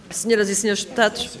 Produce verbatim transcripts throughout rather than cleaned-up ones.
Senhoras e senhores deputados,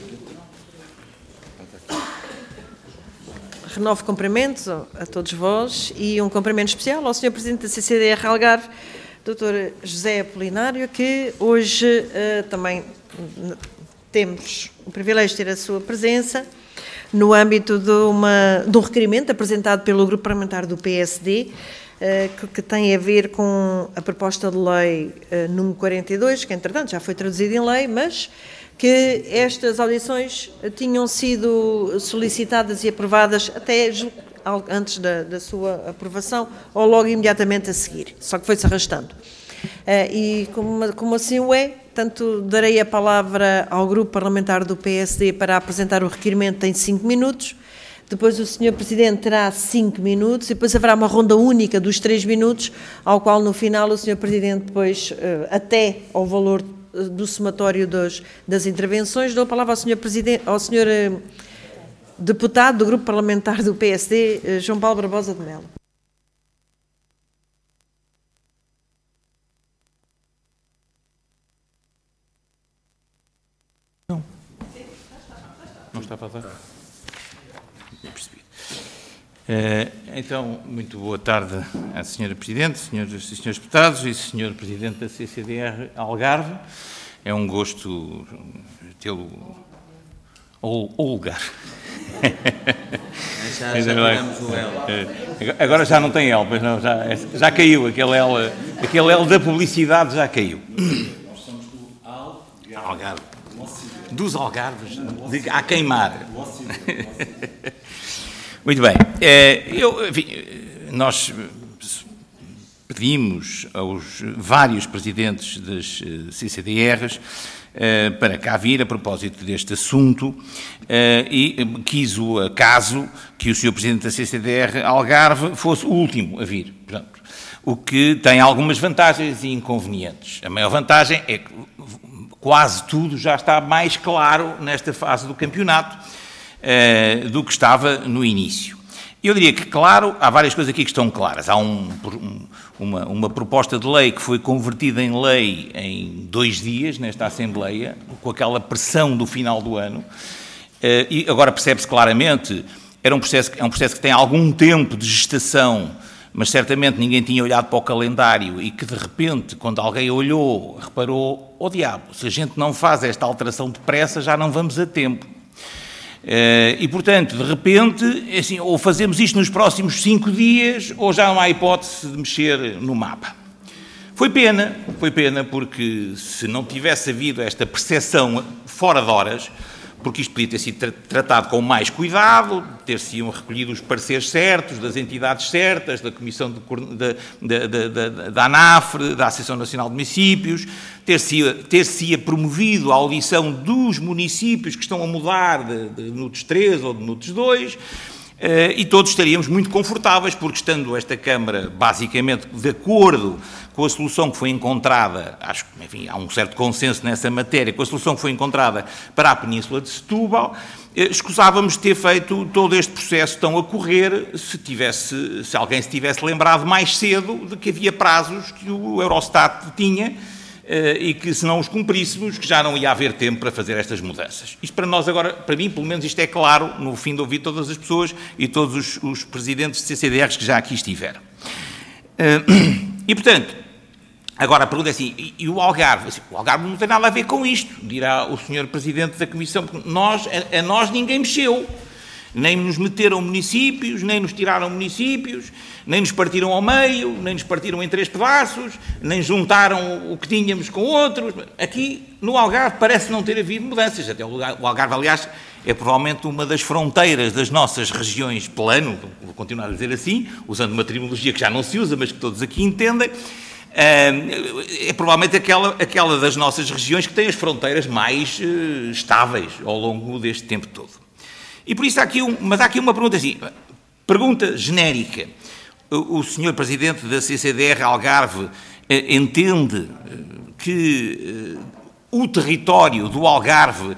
renovo cumprimentos a todos vós e um cumprimento especial ao senhor Presidente da C C D R Algarve, doutor José Apolinário, que hoje uh, também temos o privilégio de ter a sua presença no âmbito de, uma, de um requerimento apresentado pelo Grupo Parlamentar do P S D, uh, que, que tem a ver com a proposta de lei uh, número quarenta e dois, que entretanto já foi traduzida em lei, mas que estas audições tinham sido solicitadas e aprovadas até antes da, da sua aprovação ou logo imediatamente a seguir, só que foi-se arrastando. Uh, e como, como assim o é, tanto darei a palavra ao Grupo Parlamentar do P S D para apresentar o requerimento em cinco minutos, depois o senhor Presidente terá cinco minutos e depois haverá uma ronda única dos três minutos, ao qual no final o senhor Presidente depois, uh, até ao valor do somatório dos, das intervenções, dou a palavra ao senhor Presidente, ao senhor uh, Deputado do Grupo Parlamentar do P S D, uh, João Paulo Barbosa de Melo. Não. Não está a fazer? Eu percebi. Uh, então, muito boa tarde à senhora Presidente, senhoras e senhores deputados e senhor Presidente da C C D R Algarve. É um gosto tê-lo ao lugar. Já, já tivemos o L. Agora já não tem L, mas não, já, já caiu, aquele L, aquele L da publicidade já caiu. Nós somos do Algarve. Dos Algarves, de, a queimar. Muito bem. Eu, enfim, nós pedimos aos vários presidentes das C C D Rs para cá vir a propósito deste assunto e quis o acaso que o senhor Presidente da C C D R Algarve fosse o último a vir. Portanto, o que tem algumas vantagens e inconvenientes. A maior vantagem é que quase tudo já está mais claro nesta fase do campeonato uh, do que estava no início. Eu diria que, claro, há várias coisas aqui que estão claras. Há um, um, uma, uma proposta de lei que foi convertida em lei em dois dias nesta Assembleia, com aquela pressão do final do ano, uh, e agora percebe-se claramente, era um processo, é um processo que tem algum tempo de gestação, mas certamente ninguém tinha olhado para o calendário e que, de repente, quando alguém olhou, reparou, oh diabo, se a gente não faz esta alteração depressa, já não vamos a tempo. E, portanto, de repente, assim, ou fazemos isto nos próximos cinco dias, ou já não há hipótese de mexer no mapa. Foi pena, foi pena, porque se não tivesse havido esta percepção fora de horas, porque isto podia ter sido tra tratado com mais cuidado, ter-se-iam recolhido os pareceres certos, das entidades certas, da Comissão de, da, da, da, da ANAFRE, da Associação Nacional de Municípios, ter-se-ia ter-se-ia promovido a audição dos municípios que estão a mudar de, de NUTS três ou de NUTS dois, uh, e todos estaríamos muito confortáveis, porque estando esta Câmara basicamente de acordo com a solução que foi encontrada, acho que, enfim, há um certo consenso nessa matéria, com a solução que foi encontrada para a Península de Setúbal, eh, escusávamos de ter feito todo este processo tão a correr se, tivesse, se alguém se tivesse lembrado mais cedo de que havia prazos que o Eurostat tinha eh, e que, se não os cumpríssemos, que já não ia haver tempo para fazer estas mudanças. Isto para nós agora, para mim, pelo menos isto é claro, no fim de ouvir todas as pessoas e todos os, os presidentes de C C D Rs que já aqui estiveram. Eh, e, portanto, agora a pergunta é assim, e, e o Algarve? Assim, o Algarve não tem nada a ver com isto, dirá o senhor Presidente da Comissão, porque nós, a, a nós ninguém mexeu, nem nos meteram municípios, nem nos tiraram municípios, nem nos partiram ao meio, nem nos partiram em três pedaços, nem juntaram o que tínhamos com outros. Aqui, no Algarve, parece não ter havido mudanças, até o Algarve, aliás, é provavelmente uma das fronteiras das nossas regiões plano, vou continuar a dizer assim, usando uma terminologia que já não se usa, mas que todos aqui entendem. É provavelmente aquela, aquela das nossas regiões que tem as fronteiras mais uh, estáveis ao longo deste tempo todo. E por isso há aqui, um, mas há aqui uma pergunta assim, pergunta genérica. O, o senhor Presidente da C C D R Algarve uh, entende uh, que uh, o território do Algarve,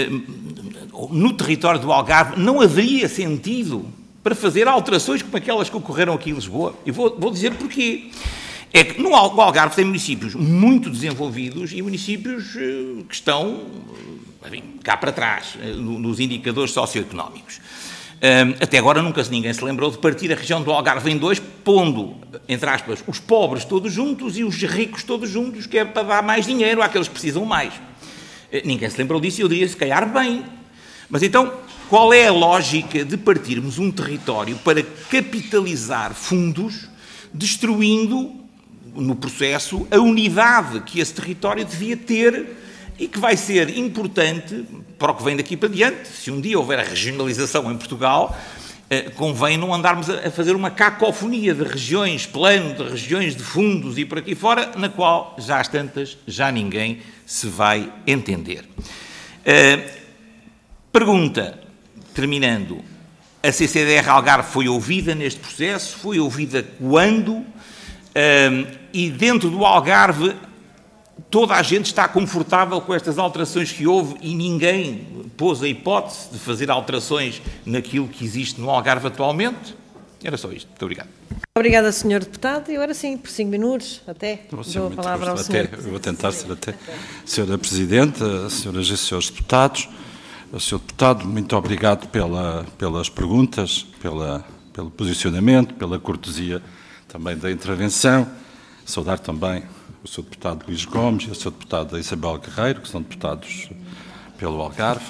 uh, no território do Algarve não haveria sentido para fazer alterações como aquelas que ocorreram aqui em Lisboa? E vou, vou dizer porquê. É que no Algarve tem municípios muito desenvolvidos e municípios que estão enfim, cá para trás, nos indicadores socioeconómicos. Até agora nunca ninguém se lembrou de partir a região do Algarve em dois, pondo, entre aspas, os pobres todos juntos e os ricos todos juntos, que é para dar mais dinheiro àqueles que precisam mais. Ninguém se lembrou disso e eu diria, se calhar, bem. Mas então, qual é a lógica de partirmos um território para capitalizar fundos, destruindo, no processo, a unidade que esse território devia ter e que vai ser importante para o que vem daqui para diante? Se um dia houver a regionalização em Portugal, eh, convém não andarmos a, a fazer uma cacofonia de regiões plano, de regiões de fundos e por aqui fora, na qual já às tantas já ninguém se vai entender. Eh, pergunta, terminando, a C C D R Algarve foi ouvida neste processo? Foi ouvida quando? Eh, e dentro do Algarve toda a gente está confortável com estas alterações que houve e ninguém pôs a hipótese de fazer alterações naquilo que existe no Algarve atualmente? Era só isto. Muito obrigado. Obrigada, senhor Deputado. E agora sim, por cinco minutos, até, dou a palavra ao senhor. Até, eu vou tentar ser até. Senhora Presidente, senhoras e senhores deputados, senhor Deputado, muito obrigado pela, pelas perguntas, pela, pelo posicionamento, pela cortesia também da intervenção. Saudar também o senhor Deputado Luís Gomes e o senhor Deputado Isabel Guerreiro, que são deputados pelo Algarve.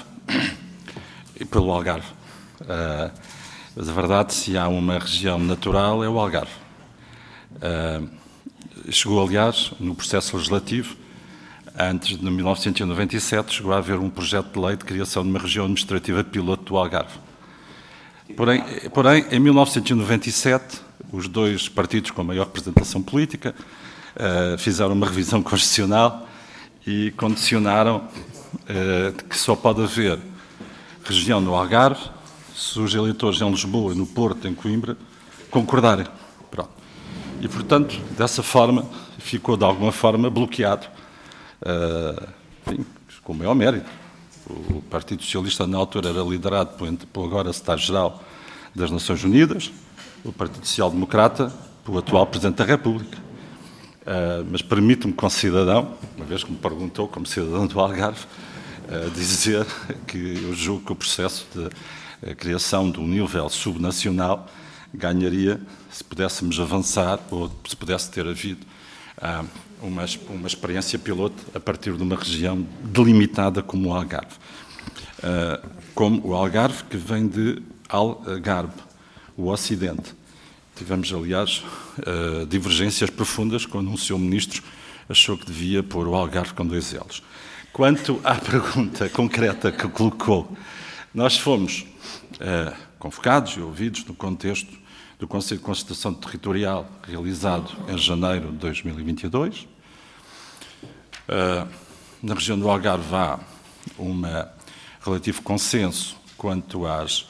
E pelo Algarve. Uh, mas a verdade, se há uma região natural, é o Algarve. Uh, chegou, aliás, no processo legislativo, antes de mil novecentos e noventa e sete, chegou a haver um projeto de lei de criação de uma região administrativa piloto do Algarve. Porém, porém em mil novecentos e noventa e sete, os dois partidos com maior representação política Uh, fizeram uma revisão constitucional e condicionaram uh, que só pode haver região no Algarve se os eleitores em Lisboa, no Porto, em Coimbra, concordarem. Pronto. E, portanto, dessa forma, ficou de alguma forma bloqueado, uh, enfim, com o maior mérito. O Partido Socialista, na altura, era liderado pelo agora secretário-geral das Nações Unidas, o Partido Social Democrata, pelo atual Presidente da República. Uh, mas permite-me, como cidadão, uma vez que me perguntou, como cidadão do Algarve, uh, dizer que eu julgo que o processo de uh, criação de um nível subnacional ganharia se pudéssemos avançar ou se pudesse ter havido uh, uma, uma experiência piloto a partir de uma região delimitada como o Algarve. Uh, como o Algarve, que vem de Algarve, o Ocidente. Tivemos, aliás, uh, divergências profundas quando um senhor Ministro achou que devia pôr o Algarve com dois L's. Quanto à pergunta concreta que colocou, nós fomos uh, convocados e ouvidos no contexto do Conselho de Concertação Territorial realizado em janeiro de dois mil e vinte e dois. Uh, na região do Algarve há um relativo consenso quanto às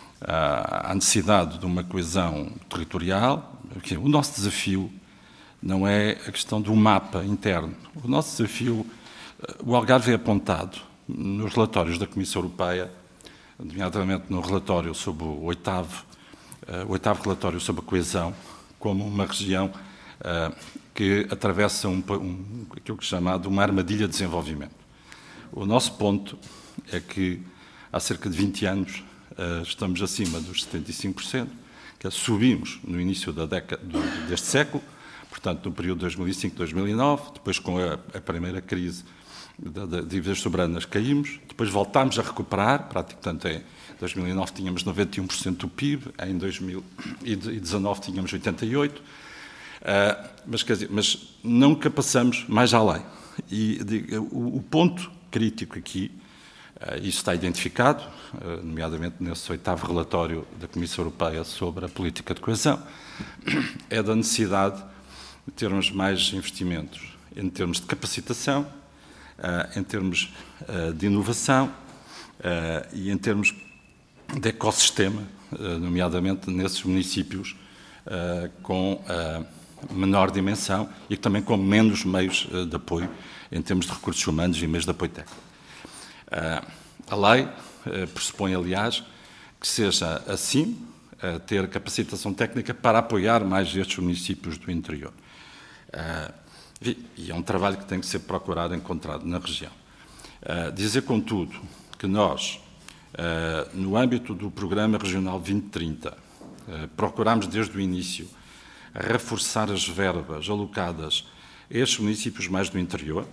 à necessidade de uma coesão territorial. O nosso desafio não é a questão do mapa interno. O nosso desafio, o Algarve é apontado nos relatórios da Comissão Europeia, nomeadamente no relatório sobre o oitavo, o oitavo relatório sobre a coesão, como uma região uh, que atravessa um, um, aquilo que é chamado uma armadilha de desenvolvimento. O nosso ponto é que há cerca de vinte anos Uh, estamos acima dos setenta e cinco por cento, que subimos no início da década do, deste século, portanto, no período de dois mil e cinco a dois mil e nove, depois com a, a primeira crise de, de dívidas soberanas caímos, depois voltámos a recuperar, portanto, em dois mil e nove tínhamos noventa e um por cento do P I B, em dois mil e dezanove tínhamos oitenta e oito por cento, uh, mas, quer dizer, mas nunca passamos mais além. E de, o, o ponto crítico aqui, Uh, isso está identificado, uh, nomeadamente nesse oitavo relatório da Comissão Europeia sobre a política de coesão, é da necessidade de termos mais investimentos em termos de capacitação, uh, em termos uh, de inovação uh, e em termos de ecossistema, uh, nomeadamente nesses municípios uh, com uh, menor dimensão e também com menos meios uh, de apoio em termos de recursos humanos e meios de apoio técnico. Uh, a lei uh, pressupõe, aliás, que seja assim, uh, ter capacitação técnica para apoiar mais estes municípios do interior. Uh, e é um trabalho que tem que ser procurado, encontrado na região. Uh, dizer, contudo, que nós, uh, no âmbito do Programa Regional vinte trinta, uh, procuramos desde o início reforçar as verbas alocadas a estes municípios mais do interior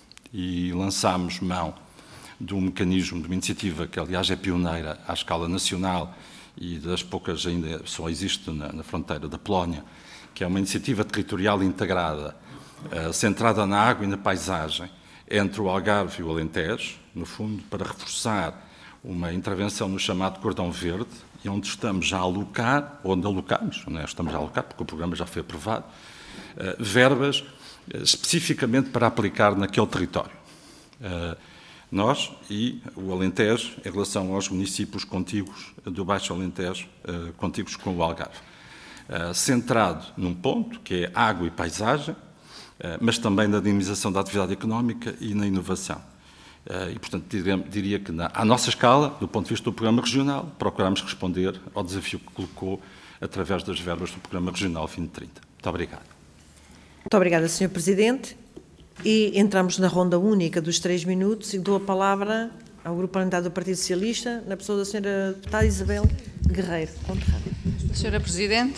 e lançámos mão de um mecanismo, de uma iniciativa que, aliás, é pioneira à escala nacional e das poucas ainda só existe na, na fronteira da Polónia, que é uma iniciativa territorial integrada, uh, centrada na água e na paisagem, entre o Algarve e o Alentejo, no fundo, para reforçar uma intervenção no chamado Cordão Verde, e onde estamos já a alocar, onde alocamos, não é? Estamos a alocar, porque o programa já foi aprovado, uh, verbas uh, especificamente para aplicar naquele território. Uh, nós e o Alentejo, em relação aos municípios contíguos do Baixo Alentejo, uh, contíguos com o Algarve. Uh, centrado num ponto, que é água e paisagem, uh, mas também na dinamização da atividade económica e na inovação. Uh, e, portanto, diria, diria que, na, à nossa escala, do ponto de vista do Programa Regional, procuramos responder ao desafio que colocou através das verbas do Programa Regional vinte trinta. Muito obrigado. Muito obrigada, senhor Presidente. E entramos na ronda única dos três minutos e dou a palavra ao Grupo Parlamentar do Partido Socialista, na pessoa da senhora deputada Isabel Guerreiro. senhora Presidente,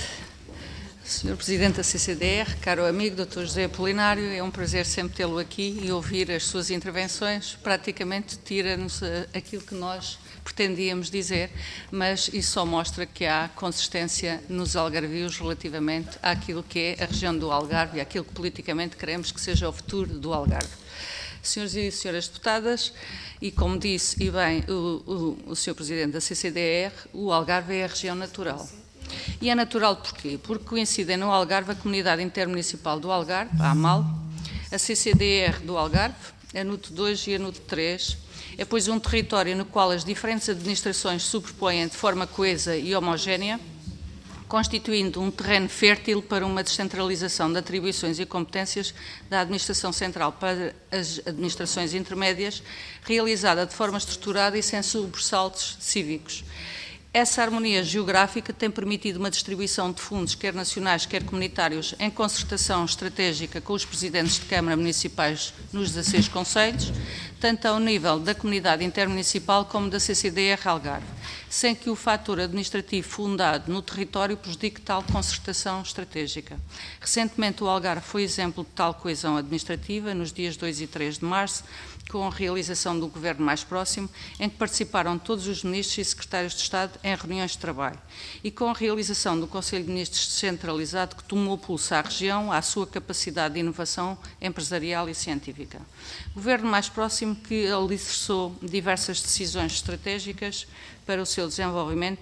senhor Presidente da C C D R, caro amigo doutor José Apolinário, é um prazer sempre tê-lo aqui e ouvir as suas intervenções. Praticamente tira-nos aquilo que nós pretendíamos dizer, mas isso só mostra que há consistência nos algarvios relativamente àquilo que é a região do Algarve e àquilo que politicamente queremos que seja o futuro do Algarve. Senhores e senhoras deputadas, e como disse, e bem, o, o, o senhor Presidente da C C D R, o Algarve é a região natural. E é natural porquê? Porque coincidem no Algarve a Comunidade Intermunicipal do Algarve, a AMAL, a C C D R do Algarve, a N U T dois e a N U T três. É, pois, um território no qual as diferentes administrações se sobrepõem de forma coesa e homogénea, constituindo um terreno fértil para uma descentralização de atribuições e competências da administração central para as administrações intermédias, realizada de forma estruturada e sem sobressaltos cívicos. Essa harmonia geográfica tem permitido uma distribuição de fundos, quer nacionais, quer comunitários, em concertação estratégica com os presidentes de Câmara municipais nos dezasseis concelhos, tanto ao nível da comunidade intermunicipal como da C C D R Algarve, sem que o fator administrativo fundado no território prejudique tal concertação estratégica. Recentemente, o Algarve foi exemplo de tal coesão administrativa, nos dias dois e três de março, com a realização do Governo mais próximo, em que participaram todos os ministros e secretários de Estado em reuniões de trabalho, e com a realização do Conselho de Ministros descentralizado, que tomou pulso à região, à sua capacidade de inovação empresarial e científica. Governo mais próximo que alicerçou diversas decisões estratégicas para o seu desenvolvimento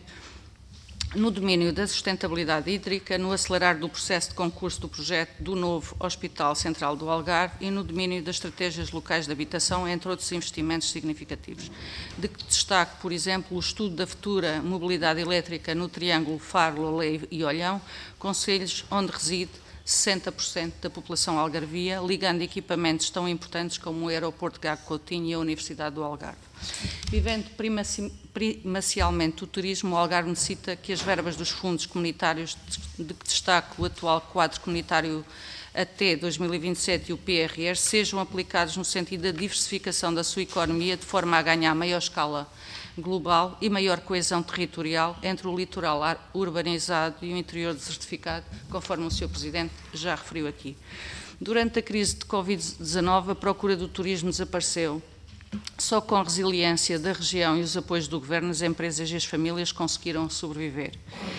no domínio da sustentabilidade hídrica, no acelerar do processo de concurso do projeto do novo Hospital Central do Algarve e no domínio das estratégias locais de habitação, entre outros investimentos significativos. De que destaco, por exemplo, o estudo da futura mobilidade elétrica no Triângulo Faro, Loleio e Olhão, concelhos onde reside sessenta por cento da população algarvia, ligando equipamentos tão importantes como o Aeroporto de Gago Coutinho e a Universidade do Algarve. Vivendo primacialmente o turismo, o Algarve necessita que as verbas dos fundos comunitários, de que destaco o atual quadro comunitário até dois mil e vinte e sete e o P R R, sejam aplicados no sentido da diversificação da sua economia, de forma a ganhar maior escala global e maior coesão territorial entre o litoral urbanizado e o interior desertificado, conforme o senhor Presidente já referiu aqui. Durante a crise de Covid dezanove, a procura do turismo desapareceu. Só com a resiliência da região e os apoios do Governo, as empresas e as famílias conseguiram sobreviver.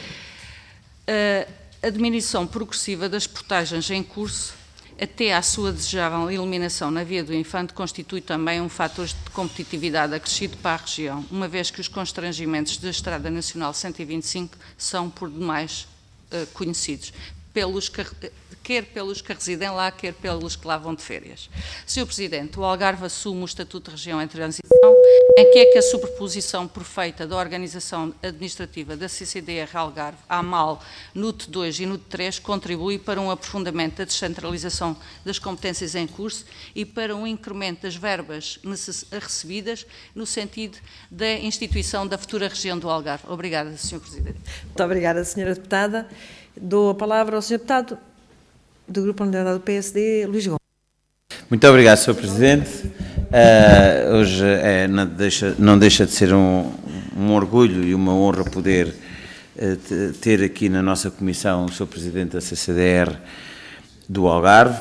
A diminuição progressiva das portagens em curso, até à sua desejável eliminação na via do infante, constitui também um fator de competitividade acrescido para a região, uma vez que os constrangimentos da Estrada Nacional cento e vinte e cinco são por demais uh, conhecidos, pelos que, quer pelos que residem lá, quer pelos que lá vão de férias. senhor Presidente, o Algarve assume o Estatuto de Região em Transição, em que é que a superposição perfeita da organização administrativa da C C D R Algarve, AMAL, N U T dois e N U T três contribui para um aprofundamento da descentralização das competências em curso e para um incremento das verbas recebidas no sentido da instituição da futura região do Algarve. Obrigada, senhor Presidente. Muito obrigada, senhora Deputada. Dou a palavra ao senhor Deputado do Grupo Parlamentar do P S D, Luís Gomes. Muito obrigado, senhor Presidente. Uh, hoje é, não, deixa, não deixa de ser um, um orgulho e uma honra poder uh, ter aqui na nossa comissão o senhor Presidente da C C D R do Algarve,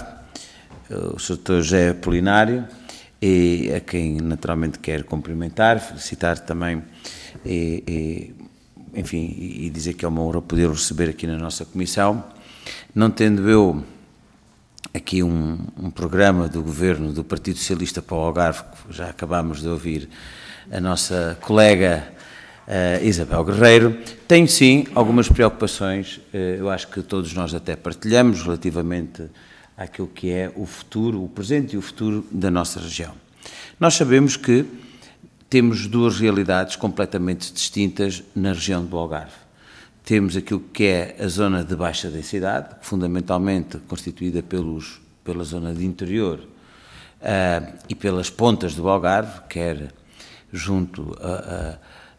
o senhor doutor José Apolinário, e a quem naturalmente quero cumprimentar, felicitar também, e, e, enfim, e dizer que é uma honra poder o receber aqui na nossa comissão. Não tendo eu aqui um, um programa do Governo do Partido Socialista para o Algarve, que já acabámos de ouvir a nossa colega uh, Isabel Guerreiro, tenho sim algumas preocupações, uh, eu acho que todos nós até partilhamos, relativamente àquilo que é o futuro, o presente e o futuro da nossa região. Nós sabemos que temos duas realidades completamente distintas na região do Algarve. Temos aquilo que é a zona de baixa densidade, fundamentalmente constituída pelos, pela zona de interior uh, e pelas pontas do Algarve, quer junto a, a,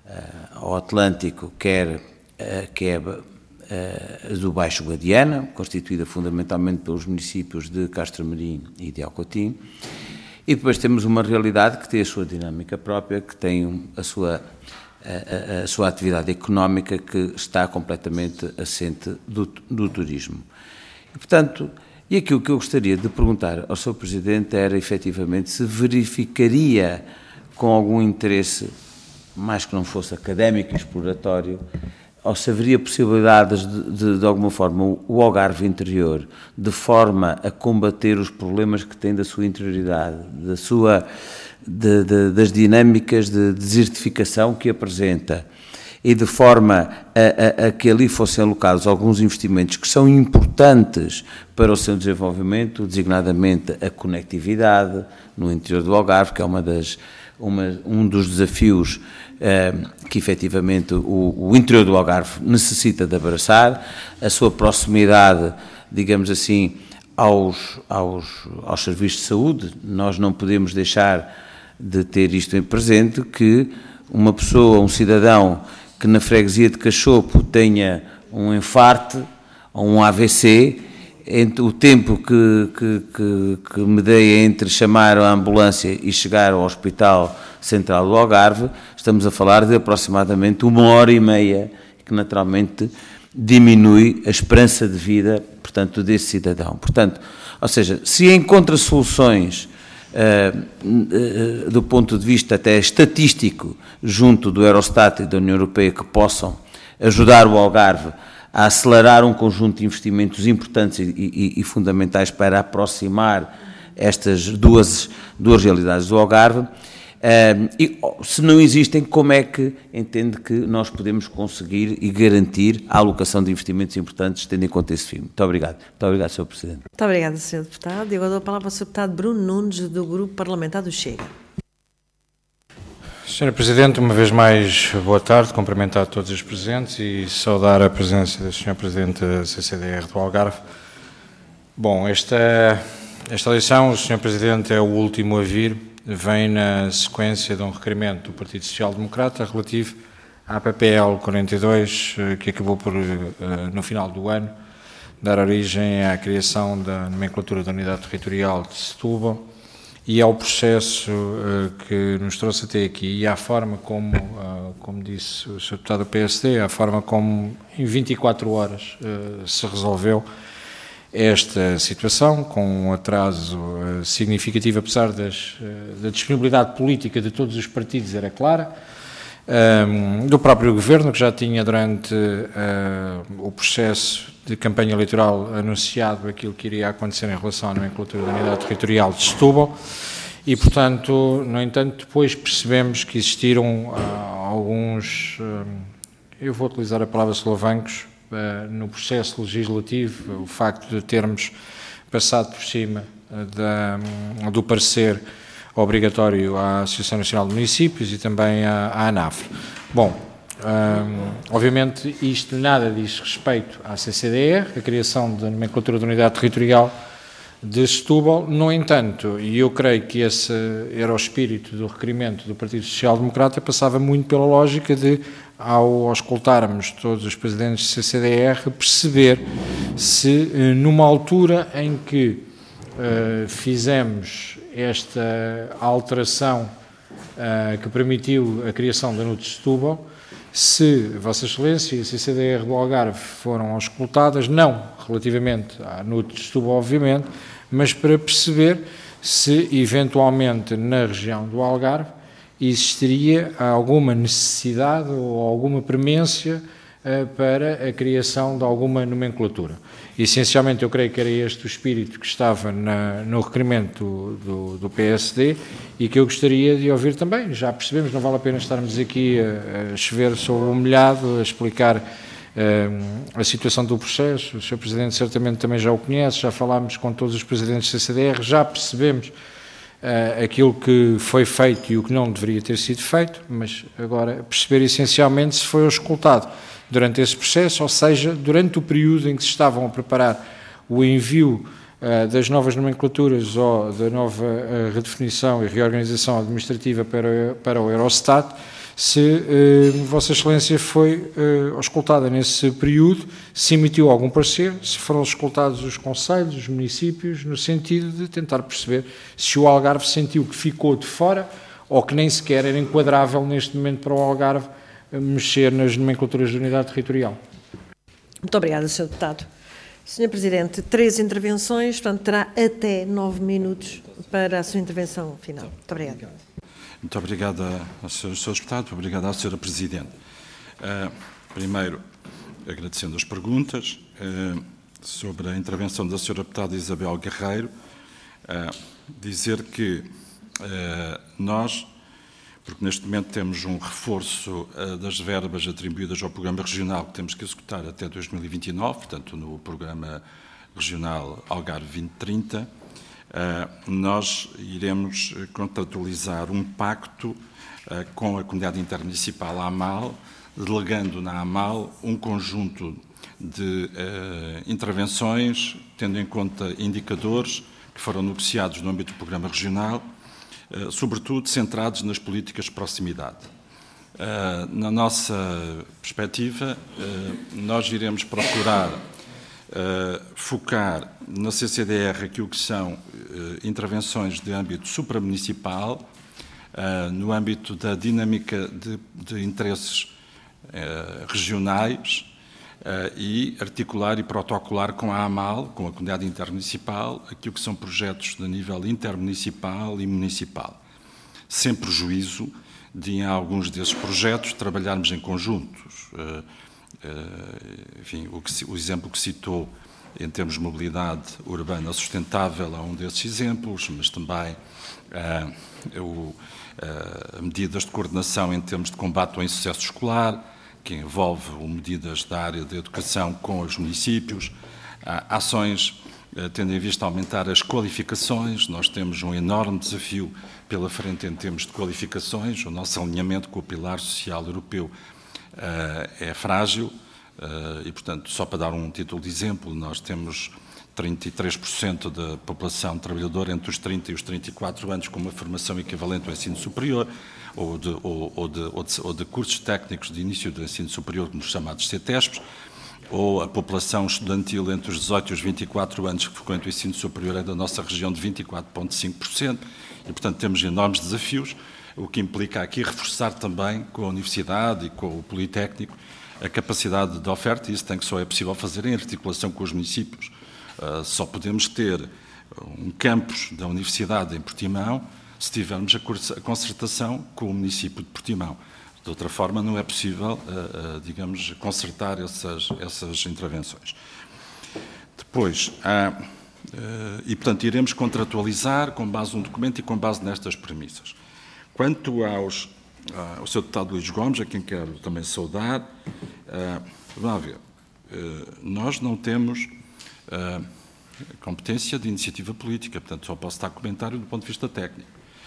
a, ao Atlântico, quer a quebra uh, do Baixo Guadiana, constituída fundamentalmente pelos municípios de Castromerim e de Alcotim. E depois temos uma realidade que tem a sua dinâmica própria, que tem a sua... A, a, a sua atividade económica, que está completamente assente do, do turismo. E, portanto, e aquilo que eu gostaria de perguntar ao senhor Presidente era, efetivamente, se verificaria com algum interesse, mais que não fosse académico e exploratório, ou se haveria possibilidades de, de, de alguma forma, o Algarve interior, de forma a combater os problemas que tem da sua interioridade, da sua... De, de, das dinâmicas de desertificação que apresenta, e de forma a, a, a que ali fossem alocados alguns investimentos que são importantes para o seu desenvolvimento, designadamente a conectividade no interior do Algarve, que é uma das, uma, um dos desafios eh, que efetivamente o, o interior do Algarve necessita de abraçar, a sua proximidade, digamos assim, aos, aos, aos serviços de saúde. Nós não podemos deixar de ter isto em presente, que uma pessoa, um cidadão que na freguesia de Cachopo tenha um infarte ou um A V C, entre o tempo que, que, que, que me dei entre chamar a ambulância e chegar ao Hospital Central do Algarve, estamos a falar de aproximadamente uma hora e meia, que naturalmente diminui a esperança de vida, portanto, desse cidadão. Portanto, ou seja, se encontra soluções uh, uh, do ponto de vista até estatístico, junto do Eurostat e da União Europeia, que possam ajudar o Algarve a acelerar um conjunto de investimentos importantes e, e, e fundamentais para aproximar estas duas, duas realidades do Algarve, Uh, e se não existem, como é que entende que nós podemos conseguir e garantir a alocação de investimentos importantes, tendo em conta esse fim? Muito obrigado. Muito obrigado, senhor Presidente. Muito obrigada, senhor Deputado. E agora dou a palavra ao senhor Deputado Bruno Nunes, do Grupo Parlamentar do Chega. senhora Presidente, uma vez mais, boa tarde, cumprimentar todos os presentes e saudar a presença da senhora Presidente da C C D R do Algarve. Bom, esta, esta eleição, o senhor Presidente é o último a vir, vem na sequência de um requerimento do Partido Social Democrata relativo à P P L quarenta e dois, que acabou por, no final do ano, dar origem à criação da nomenclatura da Unidade Territorial de Setúbal e ao processo que nos trouxe até aqui e à forma como, como disse o senhor Deputado do P S D, à forma como em vinte e quatro horas se resolveu esta situação, com um atraso uh, significativo, apesar das, uh, da disponibilidade política de todos os partidos, era clara, um, do próprio Governo, que já tinha durante uh, o processo de campanha eleitoral anunciado aquilo que iria acontecer em relação à nomenclatura da Unidade Territorial de Setúbal, e, portanto, no entanto, depois percebemos que existiram uh, alguns, uh, eu vou utilizar a palavra solavancos, no processo legislativo, o facto de termos passado por cima da, do parecer obrigatório à Associação Nacional de Municípios e também à, à ANAF. Bom, um, obviamente isto nada diz respeito à C C D R, a criação da nomenclatura da Unidade Territorial de Setúbal. No entanto, e eu creio que esse era o espírito do requerimento do Partido Social Democrata, passava muito pela lógica de, ao escutarmos todos os presidentes de C C D R, perceber se numa altura em que uh, fizemos esta alteração uh, que permitiu a criação da N U T de Setúbal, se Vossa Excelência e a C C D R do Algarve foram auscultadas, não relativamente à N U T de Setúbal, obviamente, mas para perceber se, eventualmente, na região do Algarve, existiria alguma necessidade ou alguma premência uh, para a criação de alguma nomenclatura. Essencialmente, eu creio que era este o espírito que estava na, no requerimento do, do, do P S D e que eu gostaria de ouvir também. Já percebemos, não vale a pena estarmos aqui a, a chover sobre o molhado, a explicar uh, a situação do processo. O senhor Presidente certamente também já o conhece, já falámos com todos os Presidentes do C C D R, já percebemos uh, aquilo que foi feito e o que não deveria ter sido feito, mas agora perceber essencialmente se foi auscultado durante esse processo, ou seja, durante o período em que se estavam a preparar o envio uh, das novas nomenclaturas ou da nova uh, redefinição e reorganização administrativa para, para o Eurostat, se uh, Vossa Excelência foi uh, auscultada nesse período, se emitiu algum parecer, se foram auscultados os concelhos, os municípios, no sentido de tentar perceber se o Algarve sentiu que ficou de fora ou que nem sequer era enquadrável neste momento para o Algarve mexer nas nomenclaturas de unidade territorial. Muito obrigada, senhor Deputado. senhor Presidente, três intervenções, portanto terá até nove minutos para a sua intervenção final. Muito obrigada. Muito obrigado ao senhor Deputado, obrigado à senhora Presidente. Uh, primeiro, agradecendo as perguntas, uh, sobre a intervenção da senhora Deputada Isabel Guerreiro, uh, dizer que uh, nós, porque neste momento temos um reforço uh, das verbas atribuídas ao Programa Regional que temos que executar até dois mil e vinte e nove, portanto, no Programa Regional Algarve vinte trinta, uh, nós iremos contratualizar um pacto uh, com a Comunidade Intermunicipal AMAL, delegando na AMAL um conjunto de uh, intervenções, tendo em conta indicadores que foram negociados no âmbito do Programa Regional, Uh, sobretudo centrados nas políticas de proximidade. Uh, na nossa perspectiva, uh, nós iremos procurar uh, focar na C C D R aquilo que são uh, intervenções de âmbito supramunicipal, uh, no âmbito da dinâmica de, de interesses uh, regionais, Uh, e articular e protocolar com a AMAL, com a Comunidade Intermunicipal, aquilo que são projetos de nível intermunicipal e municipal. Sem prejuízo de, em alguns desses projetos, trabalharmos em conjuntos. Uh, uh, enfim, o, que, o exemplo que citou em termos de mobilidade urbana sustentável é um desses exemplos, mas também uh, o, uh, medidas de coordenação em termos de combate ao insucesso escolar, que envolve medidas da área da educação com os municípios, ações tendo em vista aumentar as qualificações. Nós temos um enorme desafio pela frente em termos de qualificações. O nosso alinhamento com o pilar social europeu é frágil e, portanto, só para dar um título de exemplo, nós temos trinta e três por cento da população trabalhadora entre os trinta e os trinta e quatro anos com uma formação equivalente ao ensino superior, ou de, ou, ou, de, ou, de, ou de cursos técnicos de início do ensino superior, nos chamados C T E S Ps, ou a população estudantil entre os dezoito e os vinte e quatro anos que frequenta o ensino superior é da nossa região de vinte e quatro vírgula cinco por cento, e, portanto, temos enormes desafios, o que implica aqui reforçar também com a Universidade e com o Politécnico a capacidade de oferta, e isso tem que só é possível fazer em articulação com os municípios. Uh, só podemos ter um campus da Universidade em Portimão se tivermos a concertação com o município de Portimão. De outra forma, não é possível, uh, uh, digamos, concertar essas, essas intervenções. Depois, uh, uh, e portanto, iremos contratualizar com base num documento e com base nestas premissas. Quanto aos, uh, ao senhor Deputado Luís Gomes, a quem quero também saudar, uh, vamos ver, uh, nós não temos uh, competência de iniciativa política, portanto, só posso dar comentário do ponto de vista técnico.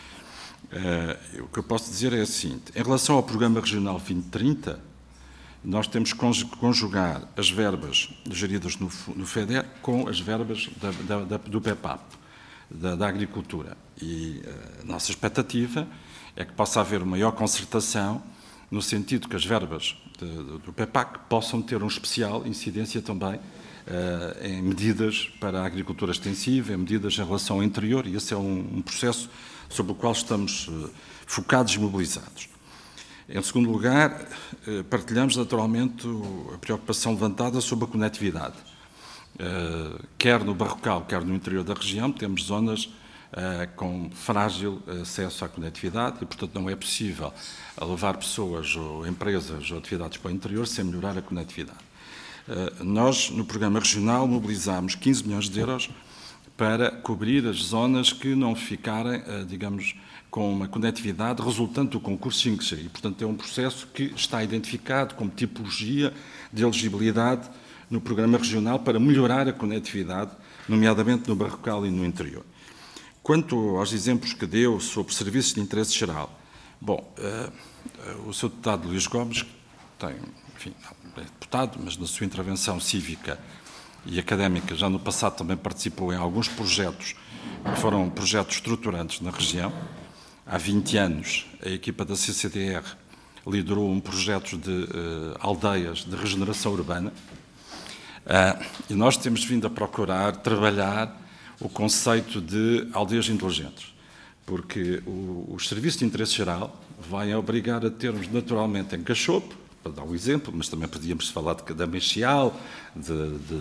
Uh, o que eu posso dizer é o seguinte: em relação ao Programa Regional vinte trinta, nós temos que conjugar as verbas geridas no, no FEDER com as verbas da, da, da, do P E P A P, da, da agricultura. E uh, a nossa expectativa é que possa haver maior concertação, no sentido que as verbas de, de, do P E P A C possam ter uma especial incidência também em medidas para a agricultura extensiva, em medidas em relação ao interior, e esse é um, um processo sobre o qual estamos focados e mobilizados. Em segundo lugar, partilhamos naturalmente a preocupação levantada sobre a conectividade. Quer no Barrocal, quer no interior da região, temos zonas com frágil acesso à conectividade e, portanto, não é possível levar pessoas ou empresas ou atividades para o interior sem melhorar a conectividade. Nós, no programa regional, mobilizámos quinze milhões de euros para cobrir as zonas que não ficarem, digamos, com uma conectividade resultante do concurso cinco G. E, portanto, é um processo que está identificado como tipologia de elegibilidade no programa regional para melhorar a conectividade, nomeadamente no Barrocal e no interior. Quanto aos exemplos que deu sobre serviços de interesse geral, bom, o seu deputado Luís Gomes tem, enfim, é deputado, mas na sua intervenção cívica e académica já no passado também participou em alguns projetos que foram projetos estruturantes na região. Há vinte anos, a equipa da C C D R liderou um projeto de uh, aldeias de regeneração urbana uh, e nós temos vindo a procurar trabalhar o conceito de aldeias inteligentes, porque o, os serviços de interesse geral vai obrigar a termos naturalmente em Cachopo, para dar um exemplo, mas também podíamos falar de Cadamexial, de, de,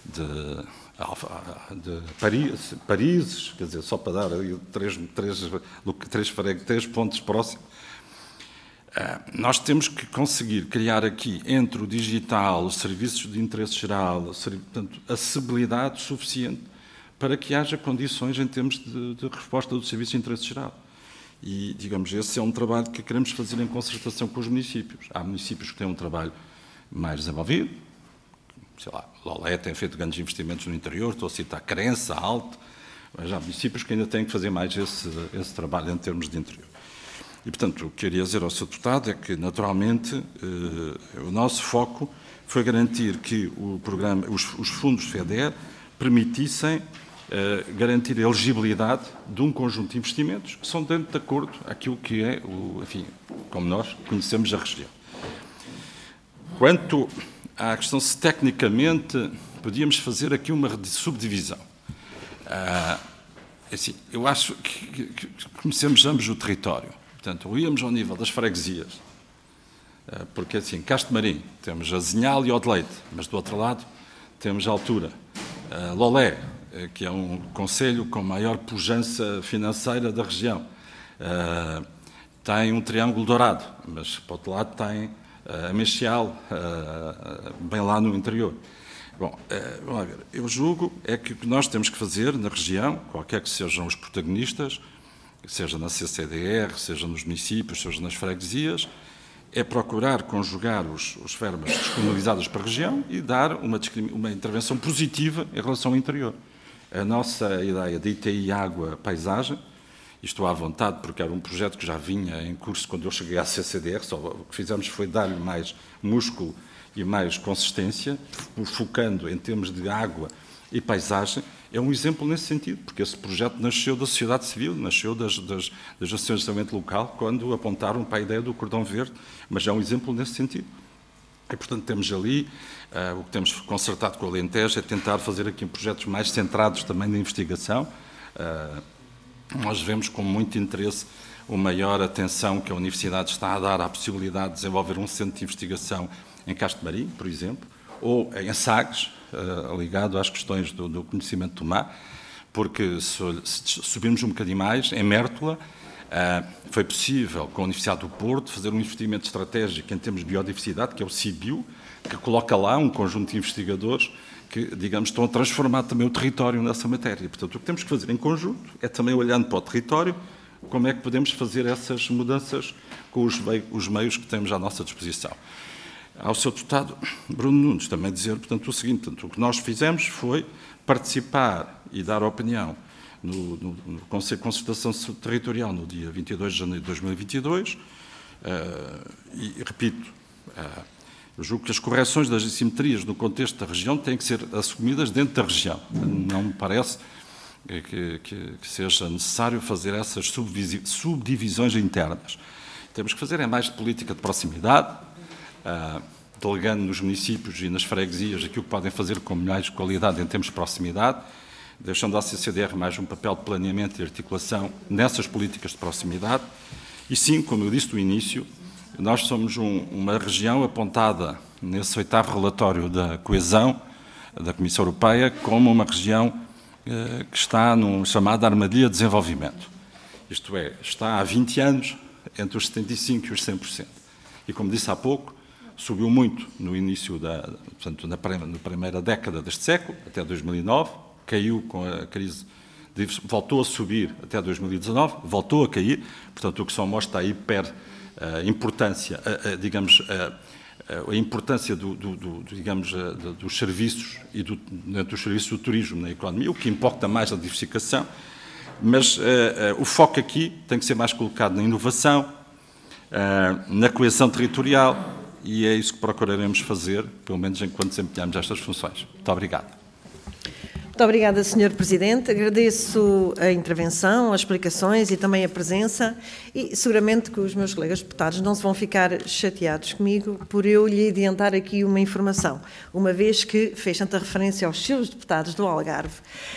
de, de Paris, Paris, quer dizer, só para dar aí três, três, três, três pontos próximos. Nós temos que conseguir criar aqui, entre o digital, os serviços de interesse geral, portanto, acessibilidade suficiente para que haja condições em termos de, de resposta do serviço de interesse geral. E, digamos, esse é um trabalho que queremos fazer em concertação com os municípios. Há municípios que têm um trabalho mais desenvolvido, sei lá, Lolé tem feito grandes investimentos no interior, estou a citar Crença, Alto, mas há municípios que ainda têm que fazer mais esse, esse trabalho em termos de interior. E, portanto, o que queria dizer ao seu deputado é que, naturalmente, eh, o nosso foco foi garantir que o programa, os, os fundos FEDER permitissem Uh, garantir a elegibilidade de um conjunto de investimentos que são dentro de acordo àquilo que é, o, enfim, como nós conhecemos a região. Quanto à questão se tecnicamente podíamos fazer aqui uma subdivisão, uh, assim, eu acho que, que, que conhecemos ambos o território, portanto, ou íamos ao nível das freguesias, uh, porque assim, Castro Marim, temos Azinhal e Odeleite, mas do outro lado temos a altura, uh, Lolé, que é um concelho com maior pujança financeira da região. Uh, tem um Triângulo Dourado, mas, por outro lado, tem uh, a Mexial, uh, bem lá no interior. Bom, uh, vamos ver. Eu julgo é que o que nós temos que fazer na região, qualquer que sejam os protagonistas, seja na C C D R, seja nos municípios, seja nas freguesias, é procurar conjugar os, os verbas disponibilizados para a região e dar uma, uma intervenção positiva em relação ao interior. A nossa ideia de I T I Água Paisagem, e estou à vontade porque era um projeto que já vinha em curso quando eu cheguei à C C D R, só o que fizemos foi dar-lhe mais músculo e mais consistência, focando em termos de água e paisagem, é um exemplo nesse sentido, porque esse projeto nasceu da sociedade civil, nasceu das, das, das associações de desenvolvimento local, quando apontaram para a ideia do cordão verde, mas é um exemplo nesse sentido. E, portanto, temos ali, uh, o que temos concertado com o Alentejo é tentar fazer aqui projetos mais centrados também na investigação. Uh, nós vemos com muito interesse a maior atenção que a Universidade está a dar à possibilidade de desenvolver um centro de investigação em Castro Marim, por exemplo, ou em Sagres, uh, ligado às questões do, do conhecimento do mar, porque se, se subirmos um bocadinho mais, em Mértola, Uh, foi possível, com a Universidade do Porto, fazer um investimento estratégico em termos de biodiversidade, que é o CIBIO, que coloca lá um conjunto de investigadores que, digamos, estão a transformar também o território nessa matéria. Portanto, o que temos que fazer em conjunto é também, olhando para o território, como é que podemos fazer essas mudanças com os, os meios que temos à nossa disposição. Ao seu deputado Bruno Nunes também dizer, portanto, o seguinte, portanto, o que nós fizemos foi participar e dar opinião No, no, no Conselho de Concertação Territorial no dia vinte e dois de janeiro de dois mil e vinte e dois uh, e, repito, uh, eu julgo que as correções das assimetrias no contexto da região têm que ser assumidas dentro da região. Não me parece que, que, que seja necessário fazer essas subdivisões internas. Temos que fazer é mais política de proximidade, uh, delegando nos municípios e nas freguesias aquilo que podem fazer com mais qualidade em termos de proximidade, deixando à C C D R mais um papel de planeamento e articulação nessas políticas de proximidade. E sim, como eu disse no início, nós somos um, uma região apontada nesse oitavo relatório da coesão da Comissão Europeia como uma região eh, que está num chamado armadilha de desenvolvimento. Isto é, está há vinte anos entre os setenta e cinco por cento e os cem por cento. E, como disse há pouco, subiu muito no início da, portanto, na, na primeira década deste século, até dois mil e nove, caiu com a crise, voltou a subir até dois mil e dezanove, voltou a cair, portanto, o que só mostra a hiper a importância, a, a, digamos, a, a importância do, do, do, digamos, a, dos serviços e do, dos serviços do turismo na economia, o que importa mais a diversificação, mas uh, uh, o foco aqui tem que ser mais colocado na inovação, uh, na coesão territorial, e é isso que procuraremos fazer, pelo menos enquanto desempenhamos estas funções. Muito obrigado. Muito obrigada, senhor Presidente. Agradeço a intervenção, as explicações e também a presença, e seguramente que os meus colegas deputados não se vão ficar chateados comigo por eu lhe adiantar aqui uma informação, uma vez que fez tanta referência aos seus deputados do Algarve.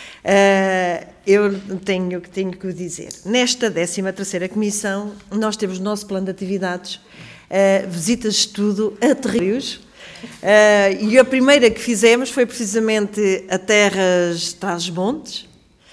Uh, eu tenho, tenho que o dizer. Nesta décima terceira Comissão, nós temos no nosso plano de atividades uh, visitas de estudo a territórios. Uh, e a primeira que fizemos foi precisamente a Terras de Trás-os-Montes,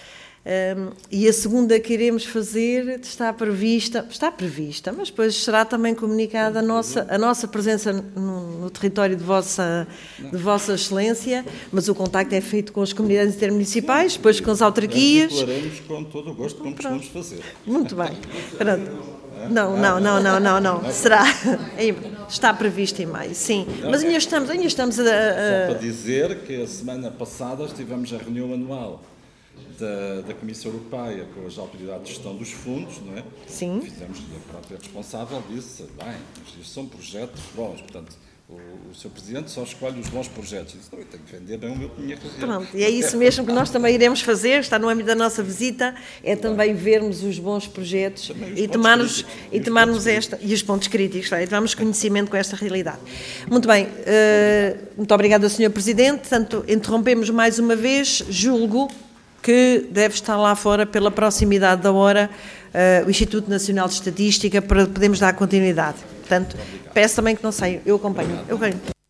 um, e a segunda que iremos fazer está prevista, está prevista, mas depois será também comunicada a nossa, a nossa presença no, no território de vossa, de vossa Excelência, mas o contacto é feito com as comunidades intermunicipais, depois com as autarquias. Declaramos com todo o gosto, como costumamos fazer. Muito bem. Pronto. Não, não, não, não, não, não. Será? Está previsto em maio, sim. Mas ainda estamos, ainda estamos a, a... Só para dizer que a semana passada estivemos a reunião anual da, da Comissão Europeia com as autoridades de gestão dos fundos, não é? Sim. Fizemos, a própria responsável disse, bem, isto são projetos bons, portanto, o, o seu Presidente só escolhe os bons projetos. Isso também tem que vender bem o meu dinheiro. Pronto, e é isso mesmo que nós também iremos fazer, está no âmbito da nossa visita, é também vermos os bons projetos e tomarmos, e tomarmos esta, e os pontos críticos, e tomarmos conhecimento com esta realidade. Muito bem, uh, muito obrigada, senhor Presidente, portanto, interrompemos mais uma vez, julgo que deve estar lá fora, pela proximidade da hora, uh, o Instituto Nacional de Estatística, para podermos dar continuidade. Portanto, peço também que não saiam. Eu acompanho. Eu acompanho.